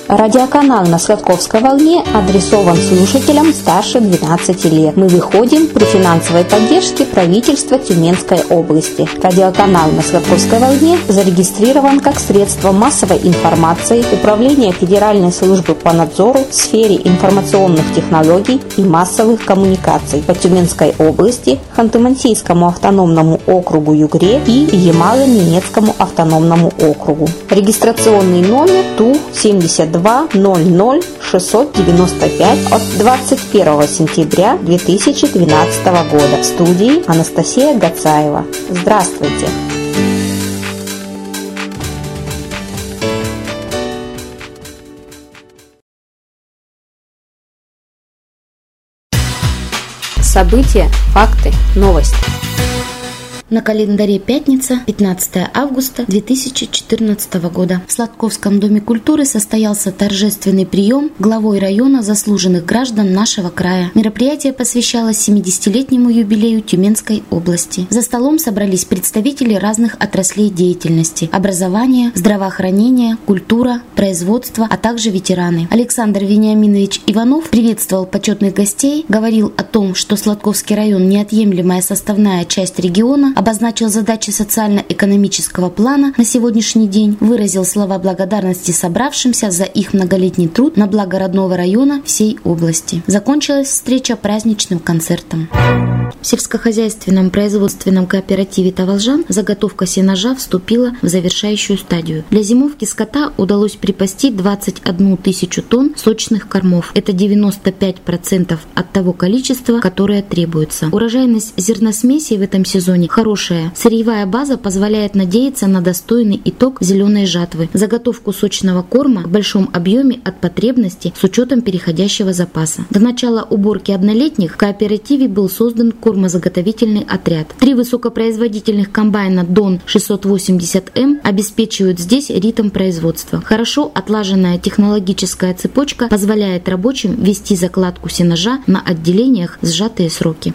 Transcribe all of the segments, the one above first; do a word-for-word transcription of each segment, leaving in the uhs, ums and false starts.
Радиоканал на Сладковской волне адресован слушателям старше двенадцати лет. Мы выходим при финансовой поддержке правительства Тюменской области. Радиоканал на Сладковской волне зарегистрирован как средство массовой информации Управления Федеральной службы по надзору в сфере информационных технологий и массовых коммуникаций по Тюменской области, Ханты-Мансийскому автономному округу Югре и Ямало-Ненецкому автономному округу. Регистрационный номер Ту семьдесят два ноль ноль шестьсот девяносто пять от двадцать первого сентября две тысячи двенадцатого года. В студии Анастасия Гацаева. Здравствуйте! События, факты, новости. На календаре пятница, пятнадцатое августа две тысячи четырнадцатого года. В Сладковском доме культуры состоялся торжественный прием главой района заслуженных граждан нашего края. Мероприятие посвящалось семидесятилетнему юбилею Тюменской области. За столом собрались представители разных отраслей деятельности: образование, здравоохранение, культура, производство, а также ветераны. Александр Вениаминович Иванов приветствовал почетных гостей, говорил о том, что Сладковский район – неотъемлемая составная часть региона, обозначил задачи социально-экономического плана на сегодняшний день, выразил слова благодарности собравшимся за их многолетний труд на благо родного района всей области. Закончилась встреча праздничным концертом. В сельскохозяйственном производственном кооперативе «Таволжан» заготовка сенажа вступила в завершающую стадию. Для зимовки скота удалось припасти двадцать одну тысячу тонн сочных кормов. Это девяносто пять процентов от того количества, которое требуется. Урожайность зерносмесей в этом сезоне хорошая. Сырьевая база позволяет надеяться на достойный итог зеленой жатвы. Заготовку сочного корма в большом объеме от потребности с учетом переходящего запаса. До начала уборки однолетних в кооперативе был создан кормозаготовительный отряд. Три высокопроизводительных комбайна Дон шестьсот восемьдесят эм обеспечивают здесь ритм производства. Хорошо отлаженная технологическая цепочка позволяет рабочим вести закладку сенажа на отделениях в сжатые сроки.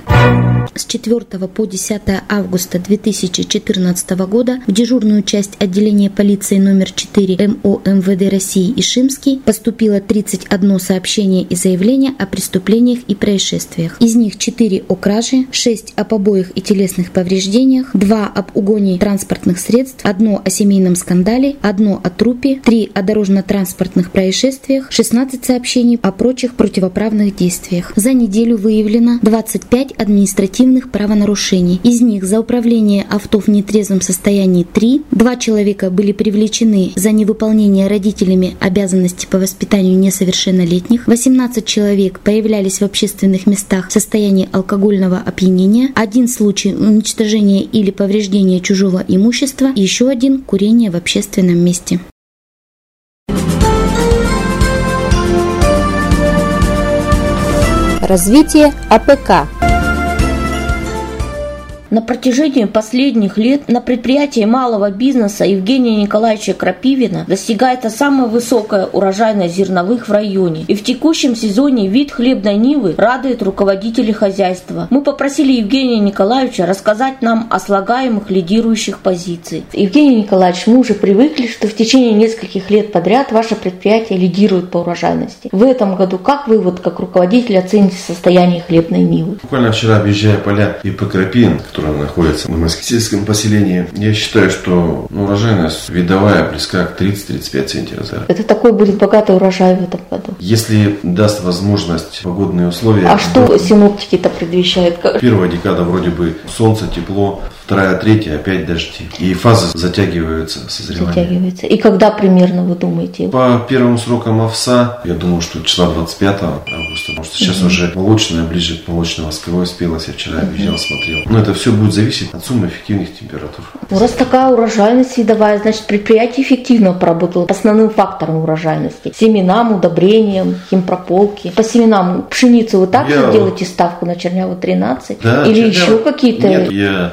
С четвёртого по десятое августа две тысячи четырнадцатого года в дежурную часть отделения полиции номер четыре эм о эм вэ дэ России Ишимский поступило тридцать одно сообщение и заявление о преступлениях и происшествиях. Из них четыре о краже, шесть о побоях и телесных повреждениях, два об угоне транспортных средств, одно о семейном скандале, одно о трупе, три о дорожно-транспортных происшествиях, шестнадцать сообщений о прочих противоправных действиях. За неделю выявлено двадцать пять административных правонарушений. Из них за управление авто в нетрезвом состоянии три, два человека были привлечены за невыполнение родителями обязанностей по воспитанию несовершеннолетних, восемнадцать человек появлялись в общественных местах в состоянии алкогольного опьянения, один случай уничтожения или повреждения чужого имущества, и еще один – курение в общественном месте. Развитие а пэ ка. На протяжении последних лет на предприятии малого бизнеса Евгения Николаевича Крапивина достигается самая высокая урожайность зерновых в районе. И в текущем сезоне вид хлебной нивы радует руководителей хозяйства. Мы попросили Евгения Николаевича рассказать нам о слагаемых лидирующих позиций. Евгений Николаевич, мы уже привыкли, что в течение нескольких лет подряд ваше предприятие лидирует по урожайности. В этом году как вы, вот как руководитель, оцените состояние хлебной нивы? Буквально вчера, объезжая поля и по Крапивин, который находится в сельском поселении, я считаю, что ну, урожайность видовая близка к тридцать-тридцать пять центнеров за. Это такой будет богатый урожай в этом году. Если даст возможность погодные условия. А что то... синоптики-то предвещают? Первая декада вроде бы солнце, тепло, вторая, третья опять дожди. И фазы затягиваются созревания. Затягиваются. И когда примерно вы думаете? По первым срокам овса, я думаю, что числа двадцать пятого августа, потому что сейчас угу. уже молочная, ближе к молочно-восковой спелась. Я вчера угу. объезжал, смотрел. Но это все будет зависеть от суммы эффективных температур. Ну, раз такая урожайность видовая, значит предприятие эффективно поработало основным фактором урожайности. Семенам, удобрениям, химпрополки. По семенам пшеницу вы также я... делаете ставку на черняву тринадцать? Да, или чернява... еще какие-то? Нет, я пока не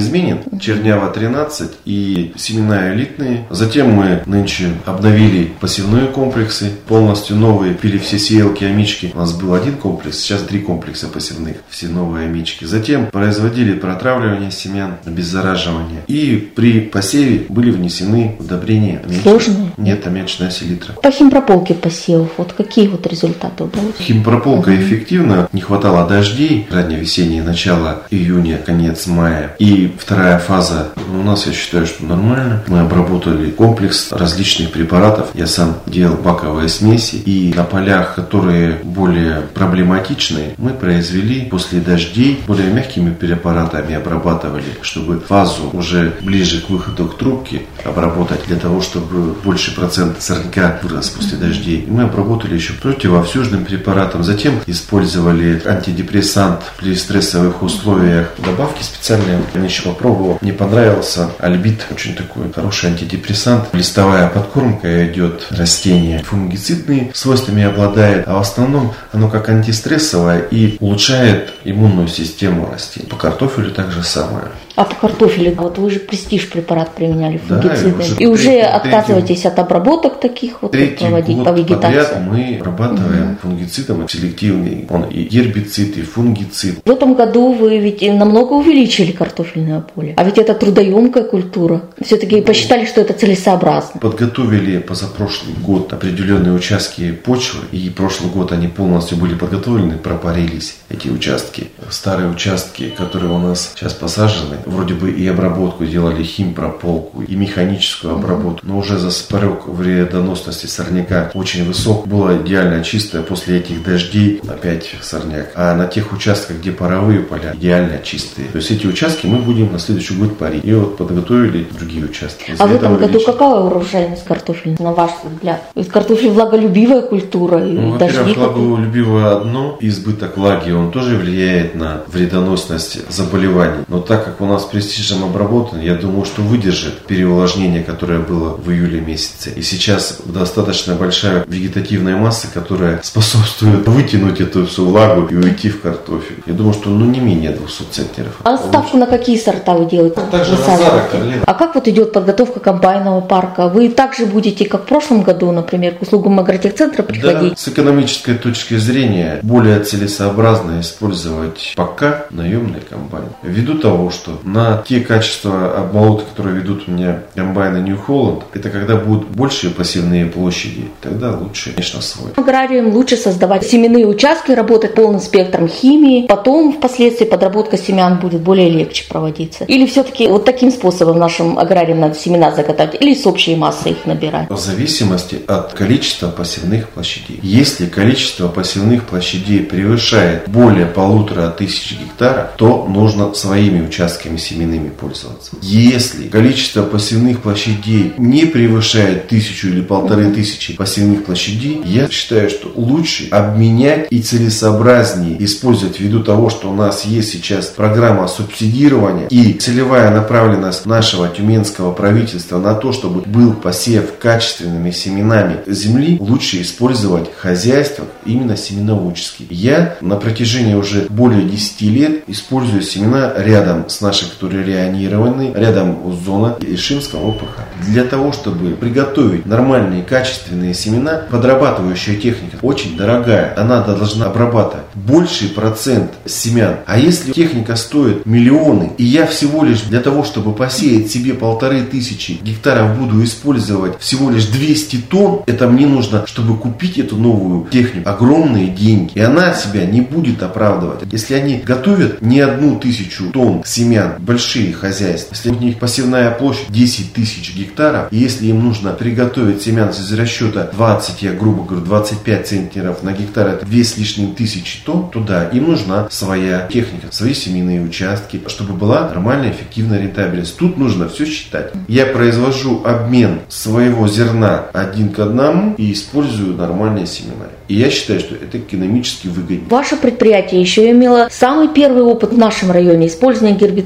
неизменен. Чернява тринадцать и семена элитные. Затем мы нынче обновили посевные комплексы, полностью новые, пили все сеялки, амички. У нас был один комплекс, сейчас три комплекса посевных, все новые амички. Затем производили протравливание семян, обеззараживание. И при посеве были внесены удобрения. Сложные? Нет, аммиачная селитра. По химпрополке посевов, вот какие вот результаты удалось? Химпрополка угу. эффективна, не хватало дождей, раннее-весеннее начало июня, конец мая. И вторая фаза у нас, я считаю, что нормально. Мы обработали комплекс различных препаратов. Я сам делал баковые смеси. И на полях, которые более проблематичные, мы произвели после дождей более мягкими препаратами обрабатывали, чтобы фазу уже ближе к выходу к трубке обработать, для того, чтобы больше процент сорняка вырос после дождей. И мы обработали еще противовсюжным препаратом. Затем использовали антидепрессант при стрессовых условиях. Добавки специальные. Я еще попробовал. Мне понравился альбит. Очень такой хороший антидепрессант. Листовая подкормка идет растение. Фунгицидные свойствами обладает. А в основном оно как антистрессовое и улучшает иммунную систему растений. По картофелю так же самое. А по картофелю, вот вы же престиж препарат применяли, фунгициды. Да, и уже, и уже третий, отказываетесь третий, от обработок таких вот проводить по вегетации? Мы обрабатываем угу. фунгицидом селективный. Он и гербицид, и фунгицид. В этом году вы ведь намного увеличили картофельное поле. А ведь это трудоемкая культура. Все-таки ну, посчитали, что это целесообразно. Подготовили позапрошлый год определенные участки почвы. И прошлый год они полностью были подготовлены, пропарились эти участки. Старые участки, которые у нас сейчас посажены, вроде бы и обработку делали, химпрополку, и механическую обработку, но уже заспорек вредоносности сорняка очень высок, было идеально чистое, после этих дождей опять сорняк. А на тех участках, где паровые поля, идеально чистые. То есть эти участки мы будем на следующий год парить. И вот подготовили другие участки. А в этом году какая урожайность картофеля, на ваш взгляд? Ведь картофель влаголюбивая культура. И ну, во-первых, влаголюбивое одно, избыток влаги, он тоже влияет на вредоносность заболеваний. Но так как у нас престижем обработан, я думаю, что выдержит переувлажнение, которое было в июле месяце. И сейчас достаточно большая вегетативная масса, которая способствует вытянуть эту всю влагу и уйти в картофель. Я думаю, что ну не менее двухсот центнеров. А ставку на какие сорта вы делаете? Ну, также на Зара, Карлина. А как вот идет подготовка комбайнового парка? Вы также будете, как в прошлом году, например, к услугам агротехцентра приходить? Да, с экономической точки зрения более целесообразно использовать пока наемный комбайн. Ввиду того, что на те качества обмолоток, которые ведут у меня комбайны New Holland, это когда будут большие посевные площади, тогда лучше, конечно, свой. Аграриям лучше создавать семенные участки, работать полным спектром химии, потом впоследствии подработка семян будет более легче проводиться. Или все-таки вот таким способом нашим аграриям надо семена заготовить, или с общей массы их набирать? В зависимости от количества посевных площадей. Если количество посевных площадей превышает более полутора тысяч гектаров, то нужно своими участками семенными пользоваться. Если количество посевных площадей не превышает тысячу или полторы тысячи посевных площадей, я считаю, что лучше обменять и целесообразнее использовать, ввиду того, что у нас есть сейчас программа субсидирования и целевая направленность нашего тюменского правительства на то, чтобы был посев качественными семенами земли, лучше использовать хозяйства именно семеноводческие. Я на протяжении уже более десяти лет использую семена рядом с нашей, которые реанированы, рядом с зоной Ишимского ОПХ. Для того, чтобы приготовить нормальные качественные семена, подрабатывающая техника очень дорогая. Она должна обрабатывать больший процент семян. А если техника стоит миллионы, и я всего лишь для того, чтобы посеять себе полторы тысячи гектаров, буду использовать всего лишь двести тонн, это мне нужно, чтобы купить эту новую технику, огромные деньги. И она себя не будет оправдывать. Если они готовят не одну тысячу тонн семян, большие хозяйства, если у них посевная площадь десять тысяч гектаров, и если им нужно приготовить семян из расчета двадцать, я грубо говорю, двадцать пять центнеров на гектар, это две с лишним тысячи тонн, то да, им нужна своя техника, свои семенные участки, чтобы была нормальная, эффективная рентабельность. Тут нужно все считать. Я произвожу обмен своего зерна один к одному и использую нормальные семена. И я считаю, что это экономически выгодно. Ваше предприятие еще имело самый первый опыт в нашем районе использования гербицидов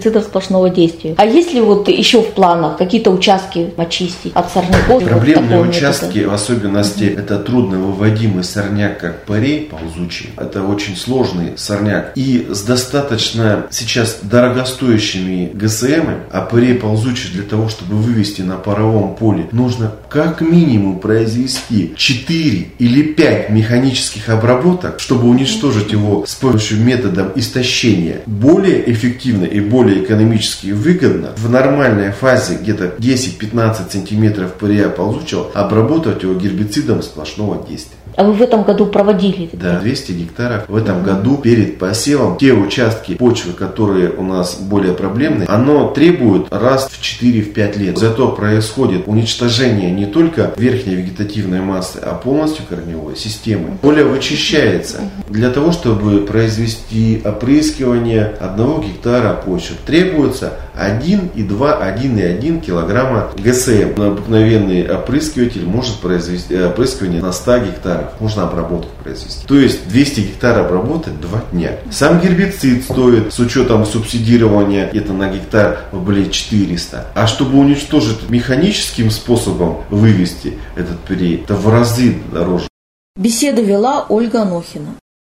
гербицидов сплошного действия. А есть ли вот еще в планах какие-то участки очистить от сорняков? Проблемные вот участки, в особенности mm-hmm. это трудно выводимый сорняк, как парей ползучий. Это очень сложный сорняк. И с достаточно сейчас дорогостоящими ГСМами, а парей ползучий для того, чтобы вывести на паровом поле, нужно как минимум произвести четыре или пять механических обработок, чтобы уничтожить его с помощью метода истощения. Более эффективно и более экономически выгодно в нормальной фазе где-то десять-пятнадцать сантиметров парея ползучего обработать его гербицидом сплошного действия. А вы в этом году проводили? Да, двести гектаров в этом году перед посевом. Те участки почвы, которые у нас более проблемные, оно требует раз в четыре-пять лет. Зато происходит уничтожение не только верхней вегетативной массы, а полностью корневой системы. Поле вычищается. Для того, чтобы произвести опрыскивание одного гектара почвы, требуется один и два, один и один килограмма ГСМ. Обыкновенный опрыскиватель может произвести опрыскивание на сто гектаров. Можно обработку произвести. То есть двести гектар обработать два дня. Сам гербицид стоит с учетом субсидирования где-то на гектар более четыреста. А чтобы уничтожить механическим способом вывести этот период, это в разы дороже. Беседу вела Ольга Анохина.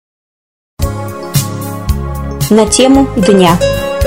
На тему дня.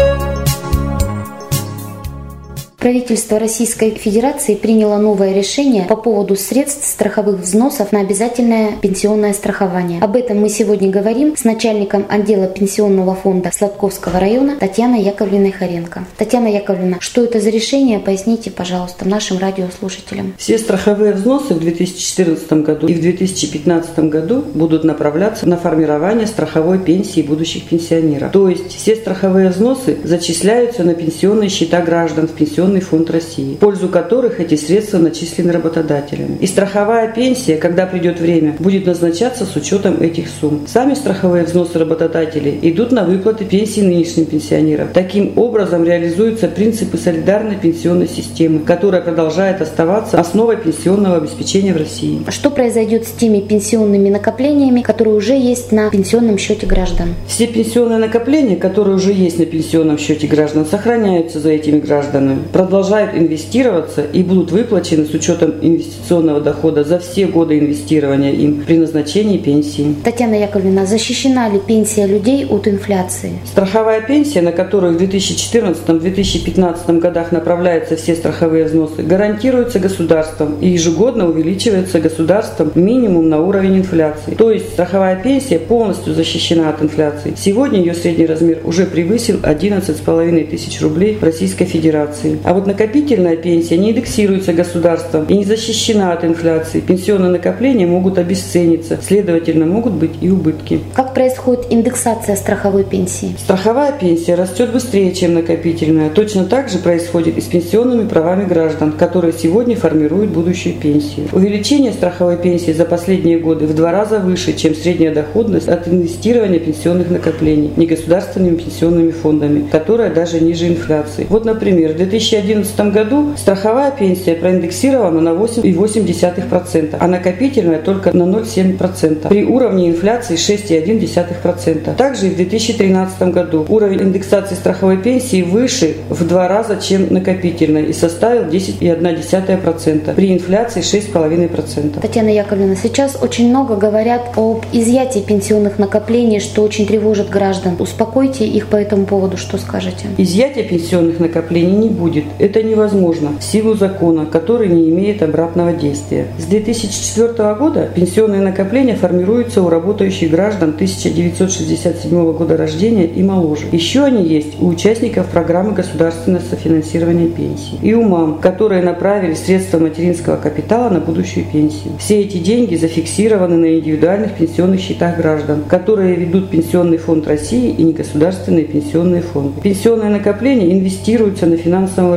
Правительство Российской Федерации приняло новое решение по поводу средств страховых взносов на обязательное пенсионное страхование. Об этом мы сегодня говорим с начальником отдела пенсионного фонда Сладковского района Татьяной Яковлевной Хоренко. Татьяна Яковлевна, что это за решение? Поясните, пожалуйста, нашим радиослушателям. Все страховые взносы в две тысячи четырнадцатом году и в две тысячи пятнадцатом году будут направляться на формирование страховой пенсии будущих пенсионеров. То есть все страховые взносы зачисляются на пенсионные счета граждан в пенсионный фонд России, в пользу которых эти средства начислены работодателями. И страховая пенсия, когда придет время, будет назначаться с учетом этих сумм. Сами страховые взносы работодателей идут на выплаты пенсий нынешним пенсионерам. Таким образом реализуются принципы солидарной пенсионной системы, которая продолжает оставаться основой пенсионного обеспечения в России. Что произойдет с теми пенсионными накоплениями, которые уже есть на пенсионном счете граждан? Все пенсионные накопления, которые уже есть на пенсионном счете граждан, сохраняются за этими гражданами, продолжают инвестироваться и будут выплачены с учетом инвестиционного дохода за все годы инвестирования им при назначении пенсии. Татьяна Яковлевна, защищена ли пенсия людей от инфляции? Страховая пенсия, на которую в две тысячи четырнадцатом — две тысячи пятнадцатом годах направляются все страховые взносы, гарантируется государством и ежегодно увеличивается государством минимум на уровень инфляции. То есть страховая пенсия полностью защищена от инфляции. Сегодня ее средний размер уже превысил одиннадцать с половиной тысяч рублей в Российской Федерации. А вот накопительная пенсия не индексируется государством и не защищена от инфляции. Пенсионные накопления могут обесцениться, следовательно, могут быть и убытки. Как происходит индексация страховой пенсии? Страховая пенсия растет быстрее, чем накопительная. Точно так же происходит и с пенсионными правами граждан, которые сегодня формируют будущую пенсию. Увеличение страховой пенсии за последние годы в два раза выше, чем средняя доходность от инвестирования пенсионных накоплений негосударственными пенсионными фондами, которая даже ниже инфляции. Вот, например, в две тысячи две тысячи одиннадцатом году страховая пенсия проиндексирована на восемь целых восемь десятых процента, а накопительная только на ноль целых семь десятых процента при уровне инфляции шесть целых одна десятая процента. Также и в две тысячи тринадцатом году уровень индексации страховой пенсии выше в два раза, чем накопительной, и составил десять целых одна десятая процента при инфляции шесть целых пять десятых процента. Татьяна Яковлевна, сейчас очень много говорят об изъятии пенсионных накоплений, что очень тревожит граждан. Успокойте их по этому поводу, что скажете? Изъятие пенсионных накоплений не будет. Это невозможно в силу закона, который не имеет обратного действия. С две тысячи четвёртого года пенсионные накопления формируются у работающих граждан тысяча девятьсот шестьдесят седьмого года рождения и моложе. Еще они есть у участников программы государственного софинансирования пенсий и у мам, которые направили средства материнского капитала на будущую пенсию. Все эти деньги зафиксированы на индивидуальных пенсионных счетах граждан, которые ведут Пенсионный фонд России и негосударственные пенсионные фонды. Пенсионные накопления инвестируются на финансовом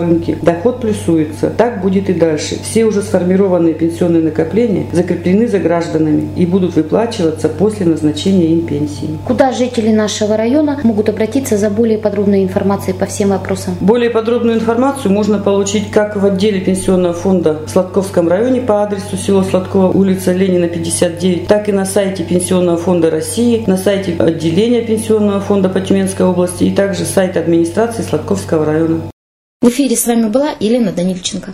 рынке, доход плюсуется. Так будет и дальше. Все уже сформированные пенсионные накопления закреплены за гражданами и будут выплачиваться после назначения им пенсии. Куда жители нашего района могут обратиться за более подробной информацией по всем вопросам? Более подробную информацию можно получить как в отделе пенсионного фонда в Сладковском районе по адресу село Сладково, улица Ленина, пятьдесят девять, так и на сайте Пенсионного фонда России, на сайте отделения Пенсионного фонда по Тюменской области и также сайт администрации Сладковского района. В эфире с вами была Елена Данильченко.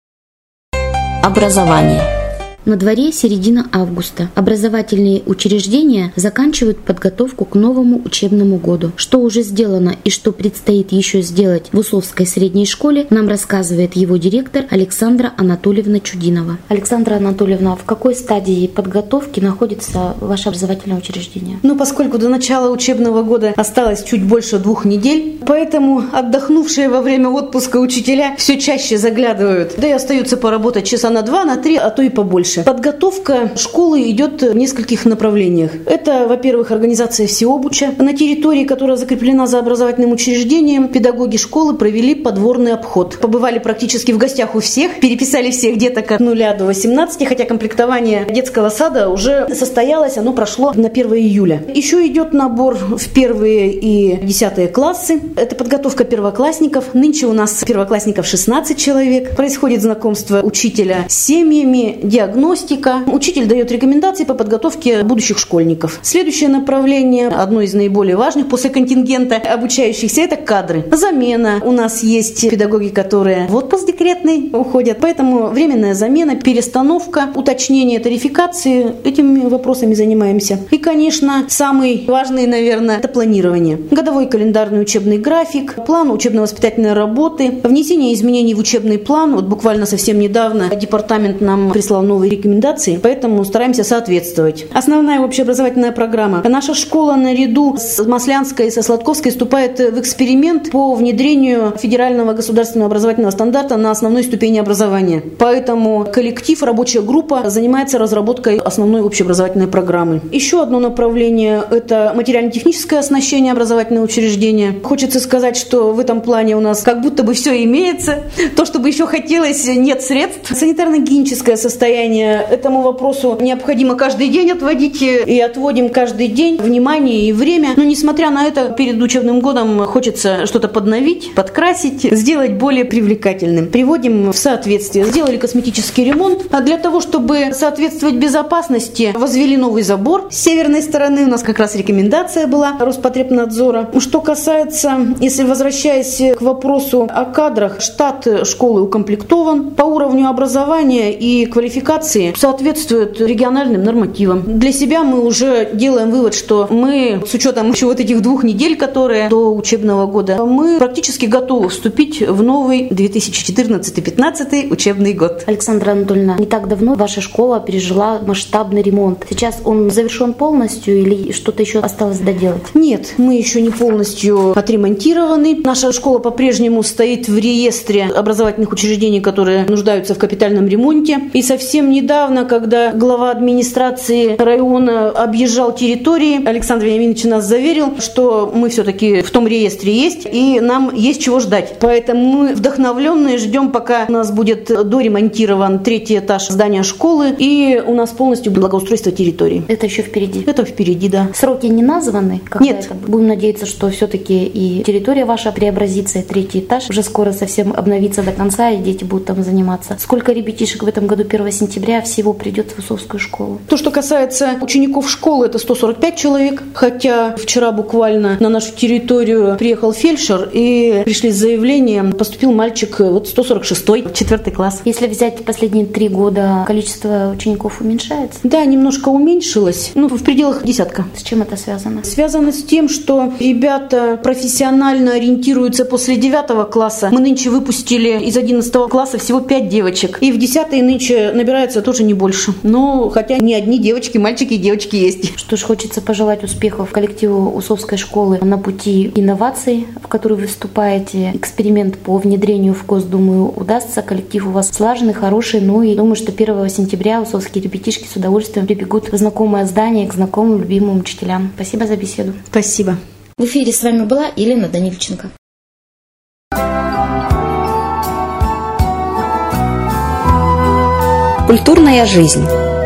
Образование. На дворе середина августа. Образовательные учреждения заканчивают подготовку к новому учебному году. Что уже сделано и что предстоит еще сделать в Усовской средней школе, нам рассказывает его директор Александра Анатольевна Чудинова. Александра Анатольевна, в какой стадии подготовки находится ваше образовательное учреждение? Ну, поскольку до начала учебного года осталось чуть больше двух недель, поэтому отдохнувшие во время отпуска учителя все чаще заглядывают, да и остаются поработать часа на два, на три, а то и побольше. Подготовка школы идет в нескольких направлениях. Это, во-первых, организация всеобуча. На территории, которая закреплена за образовательным учреждением, педагоги школы провели подворный обход. Побывали практически в гостях у всех, переписали всех деток от нуля до восемнадцати, хотя комплектование детского сада уже состоялось, оно прошло на первое июля. Еще идет набор в первые и десятые классы. Это подготовка первоклассников. Нынче у нас первоклассников шестнадцать человек. Происходит знакомство учителя с семьями, диагностика. Учитель дает рекомендации по подготовке будущих школьников. Следующее направление, одно из наиболее важных после контингента обучающихся, это кадры. Замена. У нас есть педагоги, которые в отпуск декретный уходят, поэтому временная замена, перестановка, уточнение тарификации, этими вопросами занимаемся. И, конечно, самый важный, наверное, это планирование. Годовой календарный учебный график, план учебно-воспитательной работы, внесение изменений в учебный план. Вот буквально совсем недавно департамент нам прислал новый рекомендации, поэтому стараемся соответствовать. Основная общеобразовательная программа. Наша школа наряду с Маслянской и со Сладковской вступает в эксперимент по внедрению федерального государственного образовательного стандарта на основной ступени образования. Поэтому коллектив, рабочая группа занимается разработкой основной общеобразовательной программы. Еще одно направление – это материально-техническое оснащение образовательного учреждения. Хочется сказать, что в этом плане у нас как будто бы все имеется. То, что бы еще хотелось, нет средств. Санитарно-гигиеническое состояние. Этому вопросу необходимо каждый день отводить и отводим каждый день внимание и время. Но несмотря на это, перед учебным годом хочется что-то подновить, подкрасить, сделать более привлекательным. Приводим в соответствие. Сделали косметический ремонт. А для того, чтобы соответствовать безопасности, возвели новый забор. С северной стороны у нас как раз рекомендация была Роспотребнадзора. Что касается, если возвращаясь к вопросу о кадрах, штат школы укомплектован по уровню образования и квалификации соответствует региональным нормативам. Для себя мы уже делаем вывод, что мы, с учетом еще вот этих двух недель, которые до учебного года, мы практически готовы вступить в новый две тысячи четырнадцатый — две тысячи пятнадцатый учебный год. Александра Анатольевна, не так давно ваша школа пережила масштабный ремонт. Сейчас он завершен полностью или что-то еще осталось доделать? Нет, мы еще не полностью отремонтированы. Наша школа по-прежнему стоит в реестре образовательных учреждений, которые нуждаются в капитальном ремонте. И совсем недавно, когда глава администрации района объезжал территории, Александр Вениаминович нас заверил, что мы все-таки в том реестре есть, и нам есть чего ждать. Поэтому мы вдохновленные ждем, пока у нас будет доремонтирован третий этаж здания школы, и у нас полностью благоустройство территории. Это еще впереди? Это впереди, да. Сроки не названы? Нет. Это? Будем надеяться, что все-таки и территория ваша преобразится, и третий этаж уже скоро совсем обновится до конца, и дети будут там заниматься. Сколько ребятишек в этом году первого сентября всего придет в Усовскую школу? То, что касается учеников школы, это сто сорок пять человек, хотя вчера буквально на нашу территорию приехал фельдшер, и пришли с заявлением, поступил мальчик вот сто сорок шестой, четвертый класс. Если взять последние три года, количество учеников уменьшается? Да, немножко уменьшилось, ну, в пределах десятка. С чем это связано? Связано с тем, что ребята профессионально ориентируются после девятого класса. Мы нынче выпустили из одиннадцатого класса всего пять девочек, и в десятый нынче набирается тоже не больше. Но хотя не одни девочки, мальчики и девочки есть. Что ж, хочется пожелать успехов коллективу Усовской школы на пути инноваций, в который вы вступаете. Эксперимент по внедрению в КОС, думаю, удастся. Коллектив у вас слаженный, хороший. Ну и думаю, что первого сентября усовские ребятишки с удовольствием прибегут в знакомое здание к знакомым, любимым учителям. Спасибо за беседу. Спасибо. В эфире с вами была Елена Данильченко. Культурная жизнь.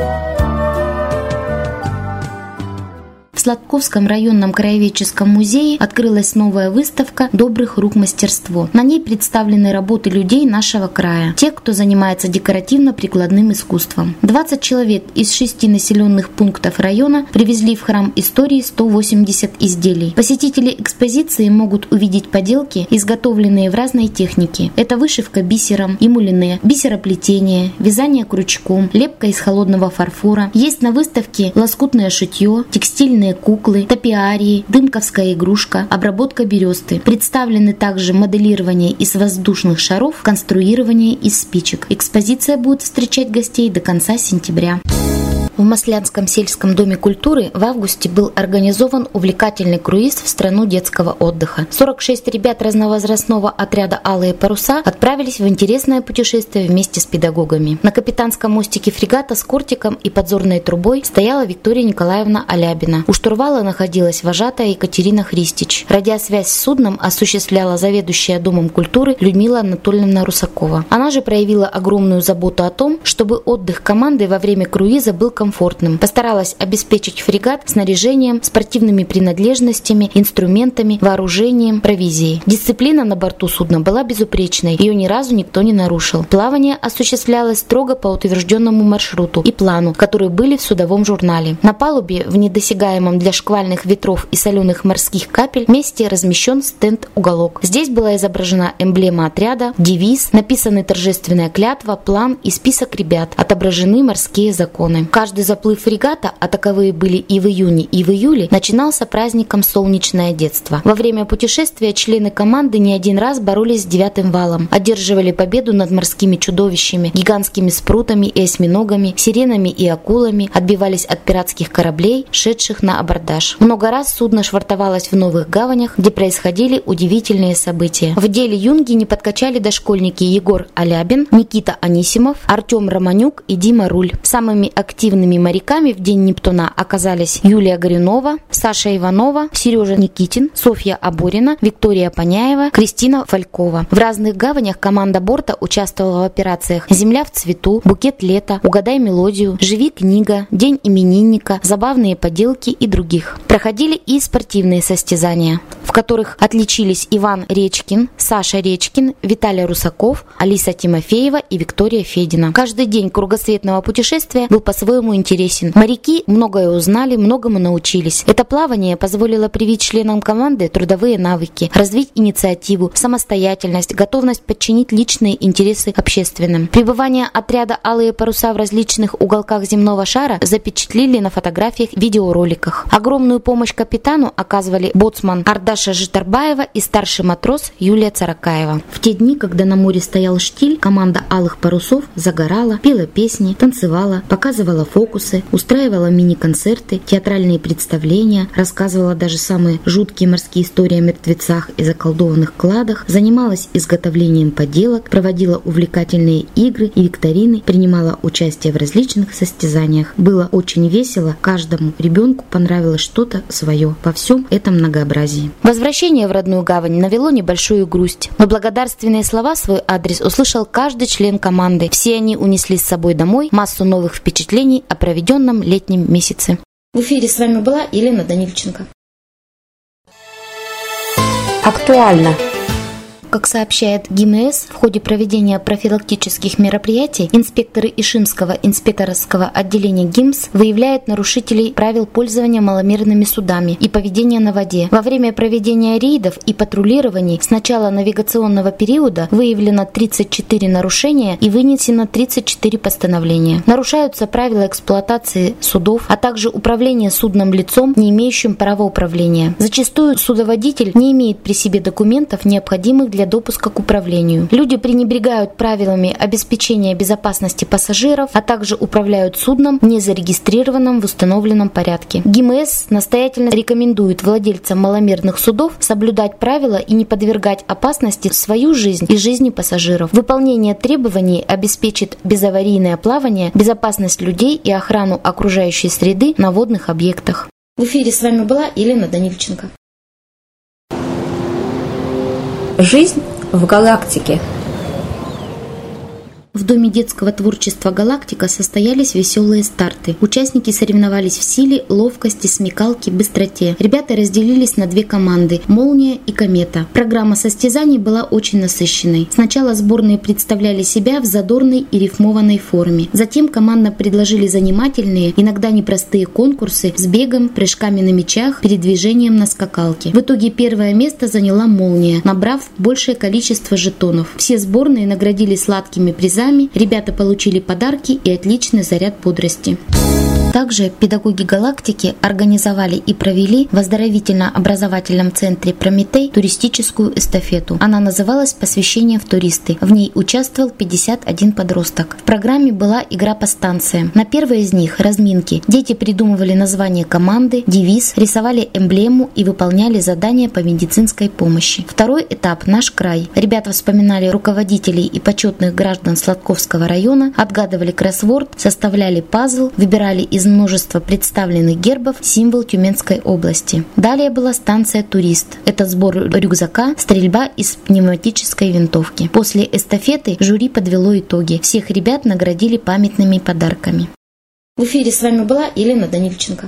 В Сладковском районном краеведческом музее открылась новая выставка «Добрых рук мастерство». На ней представлены работы людей нашего края, тех, кто занимается декоративно-прикладным искусством. двадцать человек из шести населенных пунктов района привезли в храм истории сто восемьдесят изделий. Посетители экспозиции могут увидеть поделки, изготовленные в разной технике. Это вышивка бисером и мулине, бисероплетение, вязание крючком, лепка из холодного фарфора. Есть на выставке лоскутное шитье, текстильные куклы, топиарии, дымковская игрушка, обработка бересты. Представлены также моделирование из воздушных шаров, конструирование из спичек. Экспозиция будет встречать гостей до конца сентября. В Маслянском сельском доме культуры в августе был организован увлекательный круиз в страну детского отдыха. сорок шесть ребят разновозрастного отряда «Алые паруса» отправились в интересное путешествие вместе с педагогами. На капитанском мостике фрегата с кортиком и подзорной трубой стояла Виктория Николаевна Алябина. У штурвала находилась вожатая Екатерина Христич. Радиосвязь с судном осуществляла заведующая Домом культуры Людмила Анатольевна Русакова. Она же проявила огромную заботу о том, чтобы отдых команды во время круиза был комфортным. Постаралась обеспечить фрегат снаряжением, спортивными принадлежностями, инструментами, вооружением, провизией. Дисциплина на борту судна была безупречной, ее ни разу никто не нарушил. Плавание осуществлялось строго по утвержденному маршруту и плану, которые были в судовом журнале. На палубе, в недосягаемом для шквальных ветров и соленых морских капель, месте размещен стенд-уголок. Здесь была изображена эмблема отряда, девиз, написаны торжественная клятва, план и список ребят, отображены морские законы. Каждый заплыв фрегата, а таковые были и в июне, и в июле, начинался праздником «Солнечное детство». Во время путешествия члены команды не один раз боролись с девятым валом, одерживали победу над морскими чудовищами, гигантскими спрутами и осьминогами, сиренами и акулами, отбивались от пиратских кораблей, шедших на абордаж. Много раз судно швартовалось в новых гаванях, где происходили удивительные события. В деле юнги не подкачали дошкольники Егор Алябин, Никита Анисимов, Артем Романюк и Дима Руль. Самыми активными моряками в день Нептуна оказались Юлия Горюнова, Саша Иванова, Сережа Никитин, Софья Аборина, Виктория Паняева, Кристина Фалькова. В разных гаванях команда борта участвовала в операциях «Земля в цвету», «Букет лета», «Угадай мелодию», «Живи книга», «День именинника», «Забавные поделки» и других. Проходили и спортивные состязания, в которых отличились Иван Речкин, Саша Речкин, Виталий Русаков, Алиса Тимофеева и Виктория Федина. Каждый день кругосветного путешествия был по-своему интересен. Моряки многое узнали, многому научились. Это плавание позволило привить членам команды трудовые навыки, развить инициативу, самостоятельность, готовность подчинить личные интересы общественным. Пребывание отряда «Алые паруса» в различных уголках земного шара запечатлели на фотографиях, видеороликах. Огромную помощь капитану оказывали боцман Ардаша Житарбаева и старший матрос Юлия Царакаева. В те дни, когда на море стоял штиль, команда «Алых парусов» загорала, пела песни, танцевала, показывала фокусы, устраивала мини-концерты, театральные представления, рассказывала даже самые жуткие морские истории о мертвецах и заколдованных кладах, занималась изготовлением поделок, проводила увлекательные игры и викторины, принимала участие в различных состязаниях. Было очень весело, каждому ребенку понравилось что-то свое во всем этом многообразии. Возвращение в родную гавань навело небольшую грусть, но благодарственные слова в свой адрес услышал каждый член команды. Все они унесли с собой домой массу новых впечатлений о проведенном летнем месяце. В эфире с вами была Елена Данильченко. Актуально. Как сообщает ГИМС, в ходе проведения профилактических мероприятий инспекторы Ишимского инспекторского отделения ГИМС выявляют нарушителей правил пользования маломерными судами и поведения на воде. Во время проведения рейдов и патрулирований с начала навигационного периода выявлено тридцать четыре нарушения и вынесено тридцать четыре постановления. Нарушаются правила эксплуатации судов, а также управление судном лицом, не имеющим права управления. Зачастую судоводитель не имеет при себе документов, необходимых для допуска к управлению. Люди пренебрегают правилами обеспечения безопасности пассажиров, а также управляют судном, не зарегистрированным в установленном порядке. ГИМС настоятельно рекомендует владельцам маломерных судов соблюдать правила и не подвергать опасности свою жизнь и жизни пассажиров. Выполнение требований обеспечит безаварийное плавание, безопасность людей и охрану окружающей среды на водных объектах. В эфире с вами была Елена Данильченко. Жизнь в галактике. В Доме детского творчества «Галактика» состоялись веселые старты. Участники соревновались в силе, ловкости, смекалке, быстроте. Ребята разделились на две команды – «Молния» и «Комета». Программа состязаний была очень насыщенной. Сначала сборные представляли себя в задорной и рифмованной форме. Затем командам предложили занимательные, иногда непростые конкурсы с бегом, прыжками на мячах, передвижением на скакалке. В итоге первое место заняла «Молния», набрав большее количество жетонов. Все сборные наградили сладкими призами, ребята получили подарки и отличный заряд бодрости. Также педагоги «Галактики» организовали и провели в оздоровительно-образовательном центре «Прометей» туристическую эстафету. Она называлась «Посвящение в туристы». В ней участвовал пятьдесят один подросток. В программе была игра по станциям. На первой из них, разминки, дети придумывали название команды, девиз, рисовали эмблему и выполняли задания по медицинской помощи. Второй этап – «Наш край». Ребята вспоминали руководителей и почетных граждан Сладковского района, отгадывали кроссворд, составляли пазл, выбирали из Из множества представленных гербов символ Тюменской области. Далее была станция «Турист». Это сбор рюкзака, стрельба из пневматической винтовки. После эстафеты жюри подвело итоги. Всех ребят наградили памятными подарками. В эфире с вами была Елена Данильченко.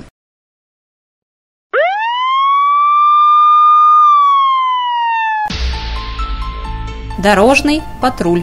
Дорожный патруль.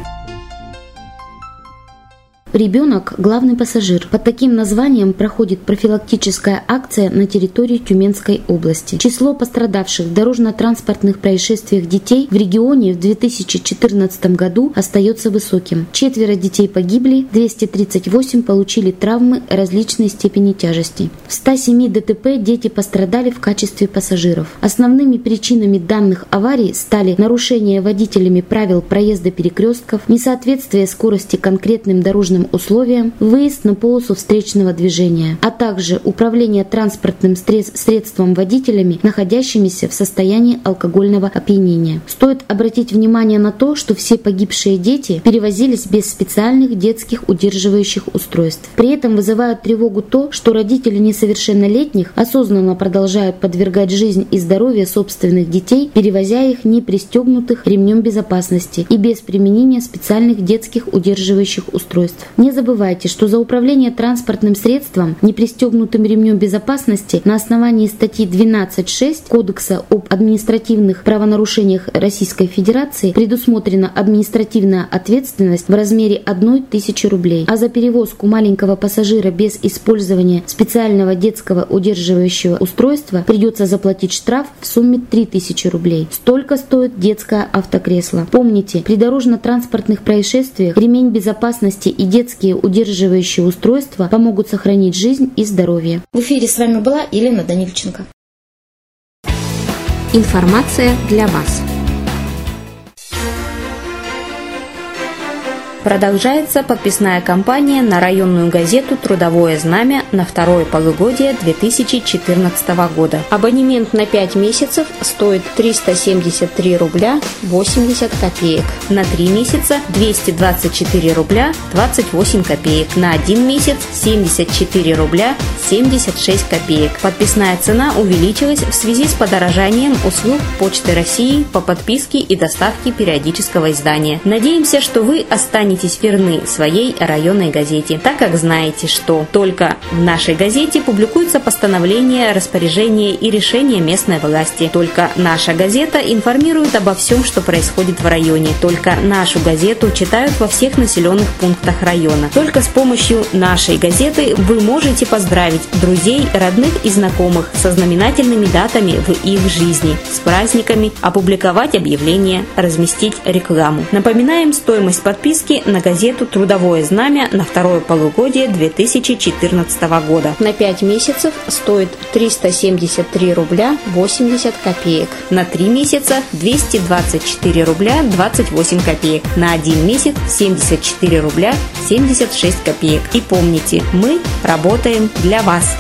Ребенок – главный пассажир. Под таким названием проходит профилактическая акция на территории Тюменской области. Число пострадавших в дорожно-транспортных происшествиях детей в регионе в две тысячи четырнадцатом году остается высоким. Четверо детей погибли, двести тридцать восемь получили травмы различной степени тяжести. В ста семи ДТП дети пострадали в качестве пассажиров. Основными причинами данных аварий стали нарушение водителями правил проезда перекрестков, несоответствие скорости конкретным дорожным условиям, выезд на полосу встречного движения, а также управление транспортным средством водителями, находящимися в состоянии алкогольного опьянения. Стоит обратить внимание на то, что все погибшие дети перевозились без специальных детских удерживающих устройств. При этом вызывает тревогу то, что родители несовершеннолетних осознанно продолжают подвергать жизнь и здоровье собственных детей, перевозя их не пристегнутых ремнем безопасности и без применения специальных детских удерживающих устройств. Не забывайте, что за управление транспортным средством, не пристегнутым ремнем безопасности, на основании статьи двенадцать шесть Кодекса об административных правонарушениях Российской Федерации предусмотрена административная ответственность в размере одной тысячи рублей, а за перевозку маленького пассажира без использования специального детского удерживающего устройства придется заплатить штраф в сумме три тысячи рублей. Столько стоит детское автокресло. Помните, при дорожно-транспортных происшествиях ремень безопасности и детские удерживающие устройства помогут сохранить жизнь и здоровье. В эфире с вами была Елена Данильченко. Информация для вас. Продолжается подписная кампания на районную газету «Трудовое знамя» на второе полугодие две тысячи четырнадцатого года. Абонемент на пять месяцев стоит триста семьдесят три рубля восемьдесят копеек. На три месяца двести двадцать четыре рубля двадцать восемь копеек. На один месяц семьдесят четыре рубля семьдесят шесть копеек. Подписная цена увеличилась в связи с подорожанием услуг Почты России по подписке и доставке периодического издания. Надеемся, что вы останетесь верны своей районной газете, так как знаете, что только в нашей газете публикуются постановления, распоряжения и решения местной власти. Только наша газета информирует обо всем, что происходит в районе. Только нашу газету читают во всех населенных пунктах района. Только с помощью нашей газеты вы можете поздравить друзей, родных и знакомых со знаменательными датами в их жизни, с праздниками, опубликовать объявления, разместить рекламу. Напоминаем стоимость подписки на газету «Трудовое знамя» на второе полугодие две тысячи четырнадцатого года. На пять месяцев стоит триста семьдесят три рубля восемьдесят копеек. На три месяца двести двадцать четыре рубля двадцать восемь копеек. На один месяц семьдесят четыре рубля семьдесят шесть копеек. И помните, мы работаем для вас.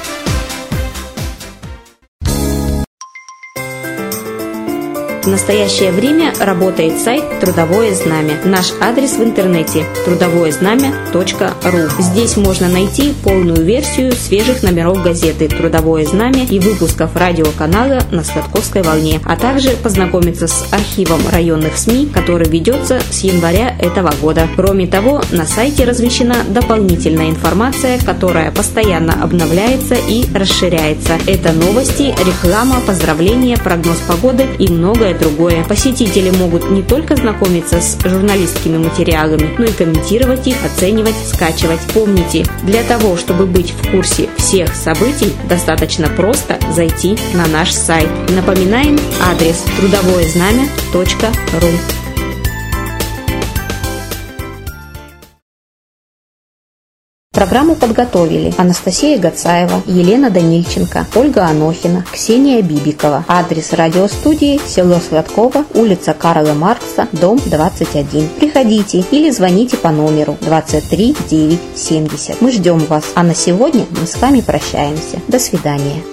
В настоящее время работает сайт «Трудовое знамя». Наш адрес в интернете – трудовое знамя точка ру. Здесь можно найти полную версию свежих номеров газеты «Трудовое знамя» и выпусков радиоканала на Сладковской волне, а также познакомиться с архивом районных СМИ, который ведется с января этого года. Кроме того, на сайте размещена дополнительная информация, которая постоянно обновляется и расширяется. Это новости, реклама, поздравления, прогноз погоды и многое другое. Посетители могут не только знакомиться с журналистскими материалами, но и комментировать их, оценивать, скачивать. Помните, для того, чтобы быть в курсе всех событий, достаточно просто зайти на наш сайт. Напоминаем адрес трудовое знамя точка ру. Программу подготовили Анастасия Гацаева, Елена Данильченко, Ольга Анохина, Ксения Бибикова. Адрес радиостудии: село Сладково, улица Карла Маркса, дом двадцать один. Приходите или звоните по номеру двадцать три девятьсот семьдесят. Мы ждем вас. А на сегодня мы с вами прощаемся. До свидания.